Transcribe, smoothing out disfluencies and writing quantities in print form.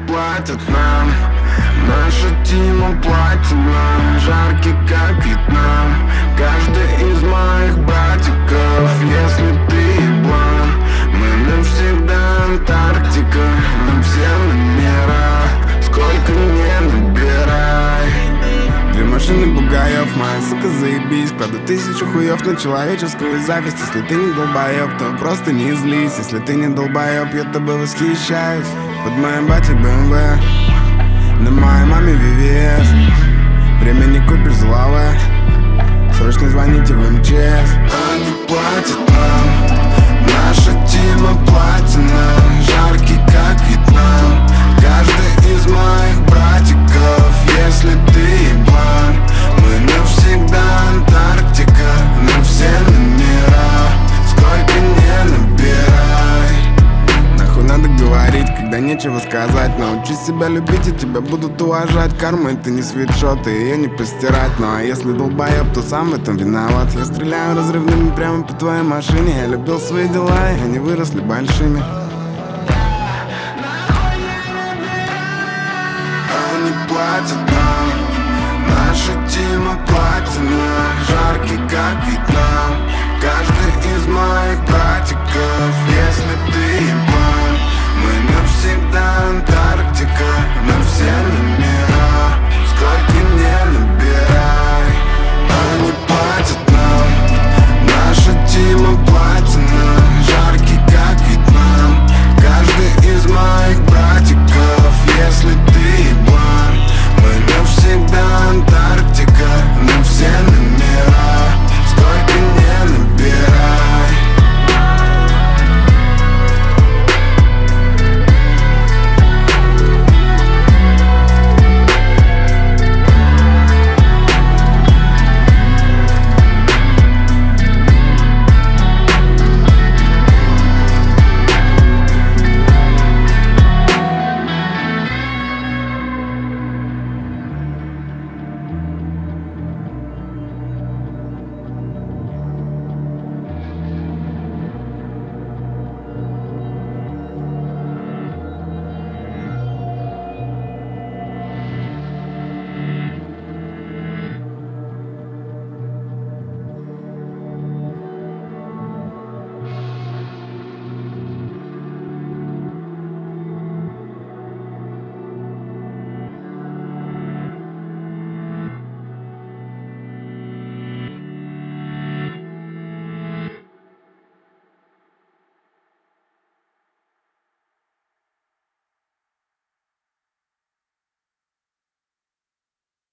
платят нам. Наша Тима платина, жаркий как Вьетнам. Каждый из моих братиков, если ты еблан, мы навсегда Антарктика, нам все номера, сколько не набирай. Две машины бугаев, моя сука заебись. Кладу 1000 хуев на человеческую зависть. Если ты не долбоеб, то просто не злись. Если ты не долбоеб, я тобой восхищаюсь. Под моим батей BMW, на моей маме VVS. Время не купишь зловое, срочно звоните в МЧС. Они платят нам, наша Тима платина, жаркий как Вьетнам. Каждый из моих братиков, если ты еблан, мы навсегда Антарктика, на все номера, сколько не набирай. Нахуй надо говорить, когда нечего сказать. Научись себя любить, и тебя будут уважать. Карма — это не свитшот, и ее не постирать. Ну а если долбоеб, то сам в этом виноват. Я стреляю разрывными прямо по твоей машине. Я любил свои дела, и они выросли большими. Они платят нам, наша Тима платина, жаркий как Вьетнам. Каждый из моих братиков, если